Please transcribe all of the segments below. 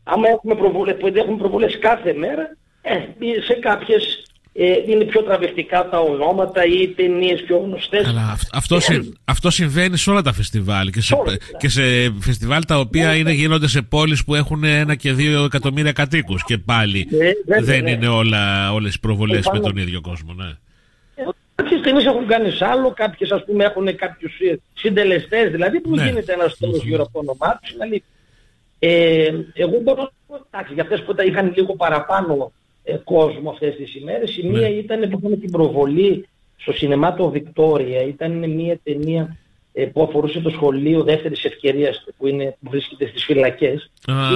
άμα έχουμε προβολές κάθε μέρα, σε κάποιες είναι πιο τραβηχτικά τα ονόματα ή οι ταινίες πιο γνωστές. Αλλά αυτό συμβαίνει σε όλα τα φεστιβάλ και σε φεστιβάλ τα οποία γίνονται σε πόλεις που έχουν 1 και 2 εκατομμύρια κατοίκους και πάλι δεν είναι όλες οι προβολές με τον ίδιο κόσμο. Ναι. Κάποιες ταινίες έχουν κάνει σ' άλλο, κάποιες ας πούμε έχουν κάποιους συντελεστές, δηλαδή που γίνεται ένας τέλος γύρω από το όνομά τους. Δηλαδή, εγώ μπορώ να πω, για αυτές που είχαν λίγο παραπάνω κόσμο αυτές τις ημέρες, η μία ήταν που είχαμε την προβολή στο σινεμάτο Βικτόρια, ήταν μια ταινία που αφορούσε το σχολείο δεύτερης ευκαιρίας που βρίσκεται στις φυλακές.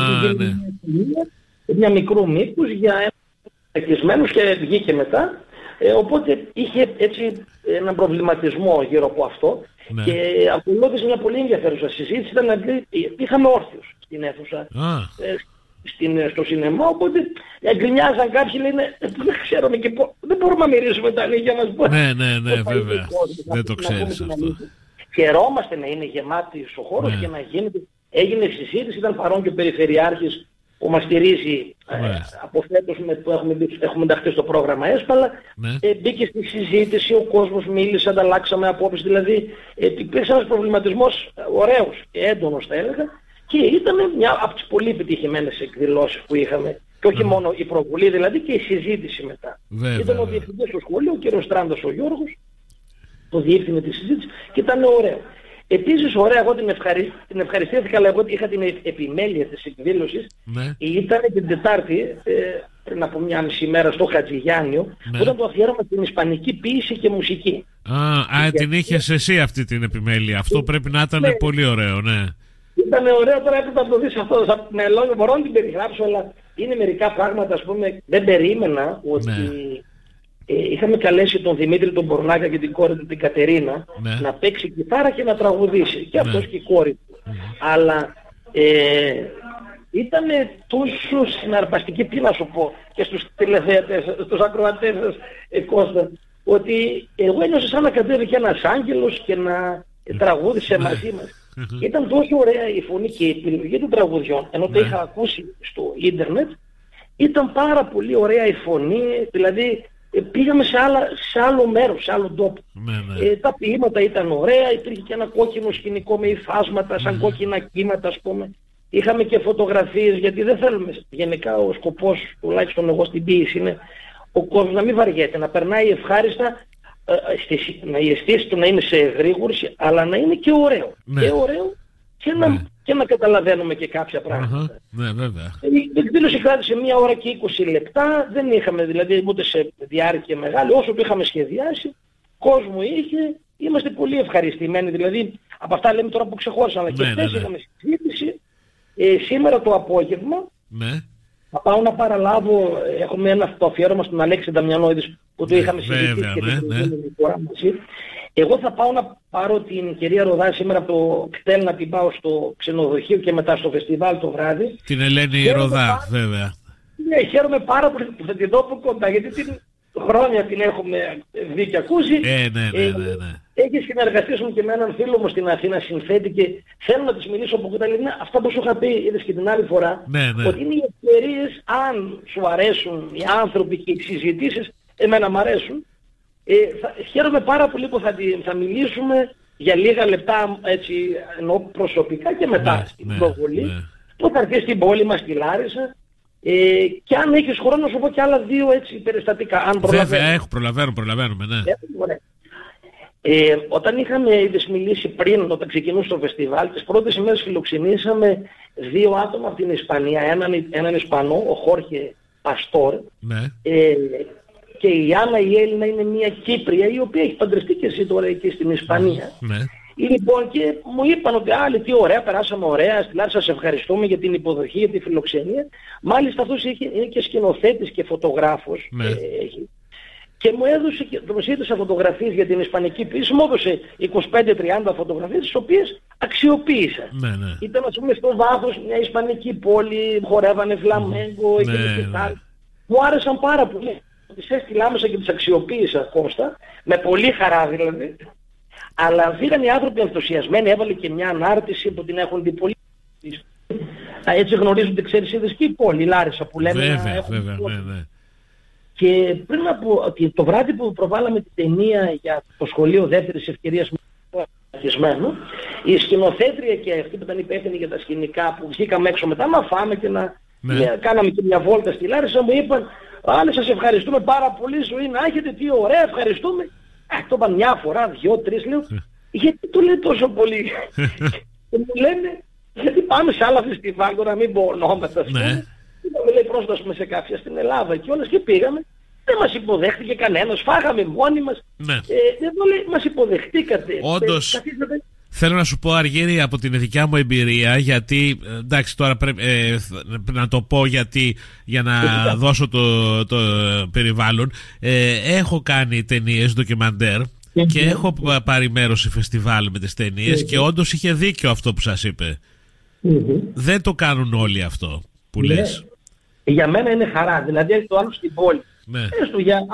Μια μικρού μήκους για εκκλεισμένους και βγήκε μετά. Οπότε είχε έτσι έναν προβληματισμό γύρω από αυτό και ακολούθησε μια πολύ ενδιαφέρουσα συζήτηση. Ήταν είχαμε όρθιους στην αίθουσα, στο σινεμά, οπότε γκρινιάζαν κάποιοι, λένε δεν ξέρουμε και δεν μπορούμε να μυρίσουμε τα αλήθεια μας. Ναι, βέβαια, δεν το ξέρεις αυτό. Χαιρόμαστε να είναι γεμάτος ο χώρος και να έγινε συζήτηση, ήταν παρόν και ο Περιφερειάρχης που μας στηρίζει από φέτος που έχουμε ενταχθεί στο πρόγραμμα ΕΣΠΑΛΑ, μπήκε στη συζήτηση, ο κόσμος μίλησε, ανταλλάξαμε απόψεις, δηλαδή υπήρξε ένας προβληματισμός ωραίος και έντονος θα έλεγα, και ήταν μια από τις πολύ επιτυχημένες εκδηλώσεις που είχαμε, και όχι μόνο η προβολή δηλαδή και η συζήτηση μετά. Ήταν ο διευθυντής στο σχολείο, ο κ. Στράντας ο Γιώργος, το διεύθυνε τη συζήτηση και ήταν ωραίο. Επίσης ωραία, εγώ την ευχαριστήθηκα, αλλά εγώ είχα την επιμέλεια της εκδήλωσης. Ήταν την Τετάρτη, πριν από μια μισή μέρα στο Χατζηγιάννιο, που ήταν το αφιέρωμα στην ισπανική ποίηση και μουσική. Την είχες εσύ αυτή την επιμέλεια. Αυτό πρέπει να ήταν πολύ ωραίο, ναι. Ήταν ωραίο, τώρα έπρεπε να το δεις αυτό. Με λόγια μπορώ να την περιγράψω, αλλά είναι μερικά πράγματα, ας πούμε, δεν περίμενα ότι... είχαμε καλέσει τον Δημήτρη τον Μπορνάκα και την κόρη του την Κατερίνα να παίξει κιθάρα και να τραγουδήσει. Και αυτός και η κόρη του. Αλλά ήταν τόσο συναρπαστική, τι να σου πω, και στους τηλεθεατές, στους ακροατές σας, Κώστα, ότι εγώ ένιωσα σαν να κατέβηκε ένας άγγελος και να τραγούδισε μαζί μας. Ήταν τόσο ωραία η φωνή και η επιλογή των τραγουδιών, ενώ το είχα ακούσει στο ίντερνετ, ήταν πάρα πολύ ωραία η φωνή, δηλαδή πήγαμε σε άλλο μέρος, σε άλλο τόπο. Τα ποίηματα ήταν ωραία, υπήρχε και ένα κόκκινο σκηνικό με υφάσματα, σαν κόκκινα κύματα ας πούμε. Είχαμε και φωτογραφίες, γιατί δεν θέλουμε, γενικά ο σκοπός, τουλάχιστον εγώ στην ποίηση, είναι ο κόσμος να μην βαριέται, να περνάει ευχάριστα, να η αισθήση του να είναι σε εγρήγορση, αλλά να είναι και ωραίο. Και ωραίο και να καταλαβαίνουμε και κάποια πράγματα. Η εκδήλωση κράτησε 1 ώρα και 20 λεπτά, δεν είχαμε δηλαδή ούτε σε διάρκεια μεγάλη, όσο το είχαμε σχεδιάσει, κόσμο είχε, είμαστε πολύ ευχαριστημένοι, δηλαδή από αυτά λέμε τώρα που ξεχώρισαν, αλλά και χθες είχαμε συζήτηση, σήμερα το απόγευμα, θα πάω να παραλάβω, έχουμε το αφιέρωμα στον Αλέξη Νταμιανόηδη που το είχαμε συζητήσει και την φορά μαζί. Εγώ θα πάω να πάρω την κυρία Ροδά σήμερα από το κτέλ, να την πάω στο ξενοδοχείο και μετά στο φεστιβάλ το βράδυ. Την Ελένη Ροδά, βέβαια. Ναι, χαίρομαι πάρα πολύ που θα την δω από κοντά, γιατί την χρόνια την έχουμε δει και ακούσει. Έχει συνεργαστεί μου και με έναν φίλο μου στην Αθήνα, συνθέτη, και θέλω να της μιλήσω από κοντά. Δηλαδή, αυτά που σου είχα πει, είδες και την άλλη φορά, ότι είναι οι ευκαιρίες, αν σου αρέσουν οι άνθρωποι και οι συζητήσεις, εμένα μ' αρέσουν. Χαίρομαι πάρα πολύ που θα μιλήσουμε για λίγα λεπτά, έτσι, ενώ προσωπικά, και μετά στην προβολή που θα έρθει στην πόλη μας, στη Λάρισα, και αν έχεις χρόνο να σου πω και άλλα 2 έτσι περιστατικά, αν προλαβαίνουμε. Βέβαια, προλαβαίνουμε, όταν είχαμε ήδη μιλήσει πριν, όταν ξεκινούσε το φεστιβάλ, τις πρώτες ημέρες φιλοξενήσαμε 2 άτομα από την Ισπανία, έναν Ισπανό, ο Χόρχε Παστόρ, και η Άννα η Έλληνα είναι μια Κύπρια, η οποία έχει παντρευτεί και εσύ τώρα εκεί στην Ισπανία. Λοιπόν, και μου είπαν ότι άλλοι τι ωραία, περάσαμε ωραία, στη Λάρισα, σας ευχαριστούμε για την υποδοχή, για τη φιλοξενία. Μάλιστα αυτός είναι και σκηνοθέτης και φωτογράφος. Και μου έδωσε, μου ζήτησε φωτογραφίες για την ισπανική ποίηση, μου έδωσε 25-30 φωτογραφίες, τις οποίες αξιοποίησα. Ήταν, ας πούμε, στο βάθος μια ισπανική πόλη, χορεύανε φλαμέγκο, μου άρεσαν πάρα πολύ. Τις έστειλα άμεσα και τις αξιοποίησα, Κώστα, με πολύ χαρά δηλαδή. Αλλά βγήκαν οι άνθρωποι ενθουσιασμένοι, έβαλε και μια ανάρτηση που την έχουν δει πολύ. έτσι γνωρίζονται, ξέρεις, είδες και η πόλη, η Λάρισα που λέμε. Βέβαια, ναι. Και πριν από το βράδυ που προβάλαμε την ταινία για το σχολείο δεύτερης ευκαιρίας αρχισμένο, η σκηνοθέτρια και αυτή που ήταν υπεύθυνη για τα σκηνικά που βγήκαμε έξω μετά, να φάμε και κάναμε και μια βόλτα στη Λάρισα, μου είπαν, άλλοι σας ευχαριστούμε πάρα πολύ, ζωή να έχετε, τι ωραία, ευχαριστούμε. Το είπαν μια φορά, 2-3, λέω, γιατί το λέει τόσο πολύ? Και μου λένε, γιατί πάμε σε άλλα φεστιβάλ, τώρα μην πω ονόματα, είπαμε, λέει, πρόσδοσουμε σε κάποια στην Ελλάδα και όλες, και πήγαμε. Δεν μας υποδέχτηκε κανένας, φάγαμε μόνοι μας. Εδώ λέει, μας υποδεχτήκατε. Όντως, θέλω να σου πω, Αργύρη, από την δικιά μου εμπειρία, γιατί, εντάξει, τώρα πρέπει να το πω, γιατί για να δώσω το περιβάλλον, έχω κάνει ταινίες, ντοκιμαντέρ, και έχω πάρει μέρος σε φεστιβάλ με τις ταινίες, και όντως είχε δίκιο αυτό που σας είπε. Δεν το κάνουν όλοι αυτό που λες. Για μένα είναι χαρά, δηλαδή το άλλο στην πόλη. Έστω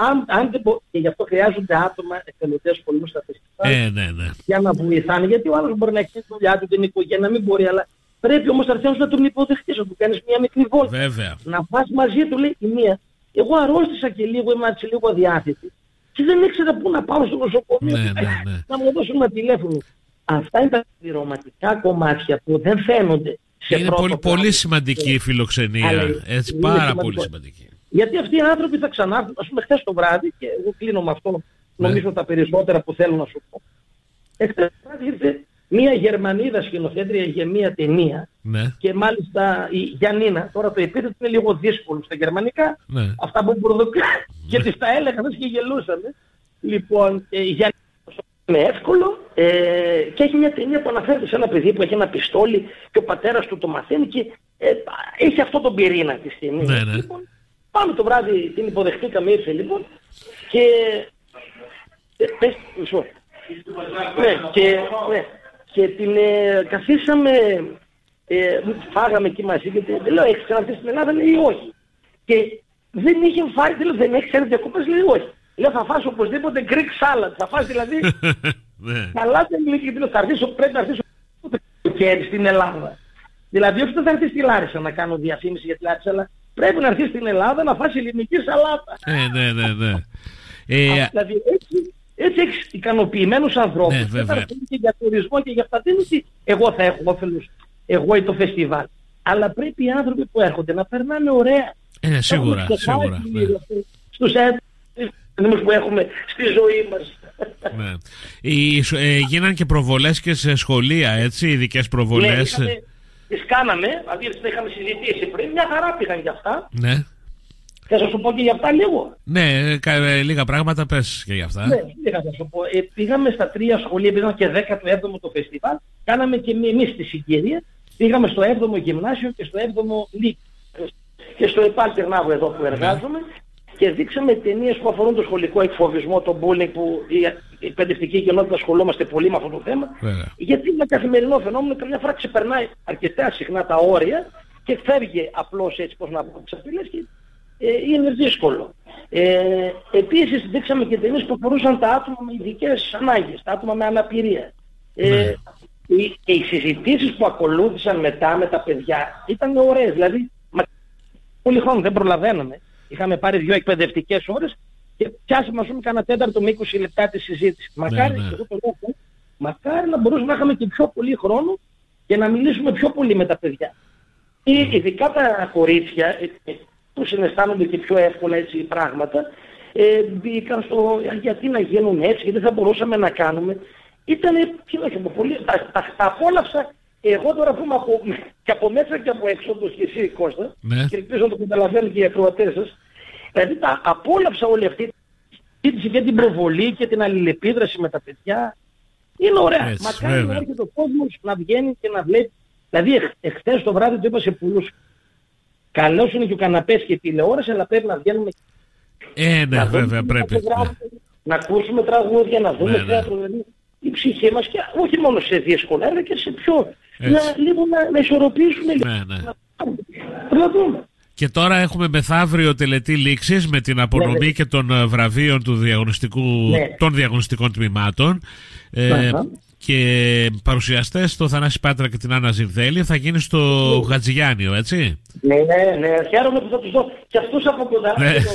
και γι' αυτό χρειάζονται άτομα εθελοντές πολλούς στα φεστιβάλ για να βοηθάνε, γιατί ο άλλος μπορεί να έχει τη δουλειά του, την οικογένεια, να μην μπορεί, αλλά πρέπει όμως αρχαίως να τον υποδεχτείς, να του κάνεις μια μικρή βόλτα. Να πας μαζί του, λέει η μία, εγώ αρρώστησα και λίγο, είμαι έτσι λίγο αδιάθετη και δεν ήξερα πού να πάω στο νοσοκομείο, να μου δώσουν ένα τηλέφωνο. Αυτά είναι τα πληρωματικά κομμάτια που δεν φαίνονται. Είναι πολύ σημαντική η φιλοξενία, έτσι, πάρα πολύ σημαντική. Γιατί αυτοί οι άνθρωποι θα ξανάρθουν, ας πούμε, χθες το βράδυ, και εγώ κλείνω με αυτό, νομίζω τα περισσότερα που θέλω να σου πω. Χθες το βράδυ ήρθε μία Γερμανίδα σκηνοθέτρια για μία ταινία, και μάλιστα η Γιαννίνα, τώρα το επίθετο είναι λίγο δύσκολο στα γερμανικά, αυτά που και της τα έλεγαν και γελούσαμε. Λοιπόν, η Γιαννίνα είναι εύκολο, και έχει μια ταινία που αναφέρεται σε ένα παιδί που έχει ένα πιστόλι και ο πατέρας του το μαθαίνει, και έχει αυτό τον πυρήνα της ταινίας. Λοιπόν, πάμε το βράδυ, την υποδεχτήκαμε, ήρθε λοιπόν, και και την καθίσαμε, φάγαμε εκεί μαζί, και λέω, έχεις ξαναρθεί στην Ελλάδα? Λέει όχι. Και δεν είχε φάει, δεν έχεις έρθει διακοπές? Λέει όχι. Λέω, θα φας οπωσδήποτε Greek salad, θα φας δηλαδή καλά, πρέπει να έρθεις το στην Ελλάδα. Δηλαδή όχι θα έρθεις στη Λάρισα να κάνω διαφήμιση για τη Λάρισα, αλλά πρέπει να έρθεις στην Ελλάδα να φας ελληνική σαλάτα. Δηλαδή έτσι έχεις ικανοποιημένους ανθρώπους. Και για τουρισμό και για αυτά δεν είναι ότι εγώ θα έχω όφελος, εγώ ή το φεστιβάλ. Αλλά πρέπει οι άνθρωποι που έρχονται να περνάνε ωραία. Σίγουρα. Στους έτοιμους που έχουμε στη ζωή μας. Γίναν και προβολές και σε σχολεία, έτσι, ειδικές προβολές. Τις κάναμε, δηλαδή τις είχαμε συζητήσει πριν, μια χαρά πήγαν για αυτά. Θες να σου πω και για αυτά λίγο? Ναι, λίγα πράγματα πες και για αυτά. Ναι, λίγα θα σου πω. Πήγαμε στα 3 σχολεία, πήγαμε και 17ο το φεστιβάλ, κάναμε και εμείς τη συγκυρία, πήγαμε στο 7ο γυμνάσιο και στο 7ο λύκειο και στο ΕΠΑΛ Τερνάβου εδώ που εργάζομαι, και δείξαμε ταινίες που αφορούν το σχολικό εκφοβισμό, το bullying, που η εκπαιδευτική κοινότητα ασχολούμαστε πολύ με αυτό το θέμα. Γιατί είναι ένα καθημερινό φαινόμενο, καμιά φορά ξεπερνάει αρκετά συχνά τα όρια και φεύγει απλώς, έτσι, πώς να πω, τις απειλές, και είναι δύσκολο. Επίσης δείξαμε και ταινίες που αφορούσαν τα άτομα με ειδικές ανάγκες, τα άτομα με αναπηρία. Και οι συζητήσεις που ακολούθησαν μετά με τα παιδιά ήταν ωραίες. Δηλαδή, πολύ χρόνο δεν προλαβαίναμε. Είχαμε πάρει 2 εκπαιδευτικές ώρες και πιάσαμε, ας πούμε, κάνα τέταρτο με 20 λεπτά τη συζήτηση. Μακάρι να μπορούσαμε να είχαμε και πιο πολύ χρόνο και να μιλήσουμε πιο πολύ με τα παιδιά. Ειδικά τα κορίτσια, που συναισθάνονται και πιο εύκολα έτσι πράγματα, μπήκαν στο γιατί να γίνουν έτσι, γιατί θα μπορούσαμε να κάνουμε. Ήτανε, πολύ, τα απόλαυσα εγώ τώρα που είμαι και από μέσα και από έξω, όπως και εσύ, Κώστα, και ελπίζω να το καταλαβαίνουν και οι ακροατές σας. Δηλαδή τα απόλαυσα όλη αυτή και την προβολή και την αλληλεπίδραση με τα παιδιά. Είναι ωραία. Μακάρι να έρχεται ο κόσμος να βγαίνει και να βλέπει. Δηλαδή εχθές το βράδυ το είπα σε πολλούς. Καλώς είναι και ο καναπές και η τηλεόραση, αλλά πρέπει να βγαίνουμε. Ναι, βέβαια πρέπει. Να ακούσουμε τραγούδια, να δούμε θέατρο. Η ψυχή μας, και όχι μόνο σε δύσκολα, αλλά και σε πιο. Λίγο να ισορροπήσουμε λίγο. Να δούμε. Και τώρα έχουμε μεθαύριο τελετή λήξης με την απονομή και των βραβείων του των διαγωνιστικών τμήματων. και παρουσιαστές το Θανάση Πάτρα και την Άννα Ζιρδέλη. Θα γίνει στο Γατζηγιάννιο, έτσι. Ναι, χαίρομαι που θα τους δω και αυτούς από κοντά.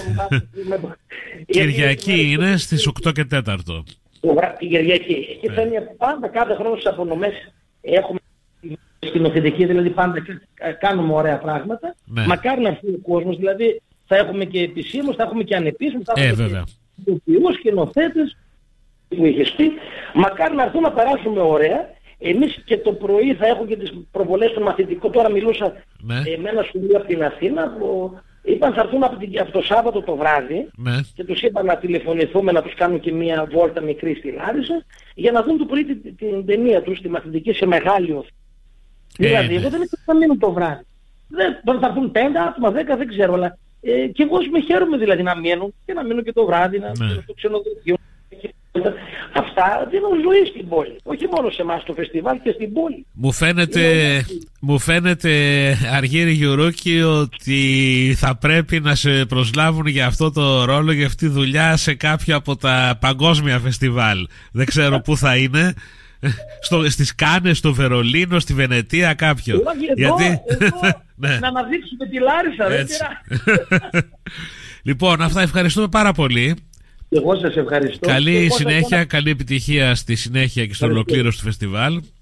Κυριακή είναι στις 8 και 4. Την Κυριακή. Εκεί θα είναι πάντα κάθε χρόνο στις απονομές. Έχουμε σκηνοθετική, δηλαδή πάντα κάνουμε ωραία πράγματα. Μακάρι να έρθει ο κόσμος, δηλαδή θα έχουμε και επισήμους, θα έχουμε και ανεπίσημους, θα έχουμε και ηθοποιούς, σκηνοθέτες που είχες πει. Μακάρι να έρθουν να περάσουμε ωραία. Εμείς και το πρωί θα έχουμε και τις προβολές των μαθητικών. Τώρα μιλούσα με ένα σχολείο από την Αθήνα που είπαν θα έρθουν από το Σάββατο το βράδυ και τους είπαν να τηλεφωνηθούμε, να τους κάνουν και μια βόλτα μικρή στη Λάρισα για να δουν το πρωί την ταινία τους, τη μαθητική, σε μεγάλη οθόνη. Δηλαδή, εγώ δεν ήθελα να μείνουν το βράδυ. Τώρα θα έρθουν 5 άτομα, 10, δεν ξέρω, αλλά και εγώ με χαίρομαι δηλαδή να μείνουν και να μείνουν και το βράδυ, να μείνουν στο ξενοδοχείο. Αυτά δίνουν ζωή στην πόλη. Όχι μόνο σε εμάς το φεστιβάλ, και στην πόλη. Μου φαίνεται Αργύρη Γιουρούκη, ότι θα πρέπει να σε προσλάβουν για αυτό το ρόλο, για αυτή τη δουλειά σε κάποιο από τα παγκόσμια φεστιβάλ. Δεν ξέρω πού θα είναι. Στις Κάνες, στο Βερολίνο, στη Βενετία, κάποιο. Γιατί να αναδείξουμε τη Λάρισα, δεν πειράζει. Λοιπόν, αυτά, ευχαριστούμε πάρα πολύ. Εγώ σας ευχαριστώ. Καλή συνέχεια, καλή επιτυχία στη συνέχεια και στο ολοκλήρωση του φεστιβάλ.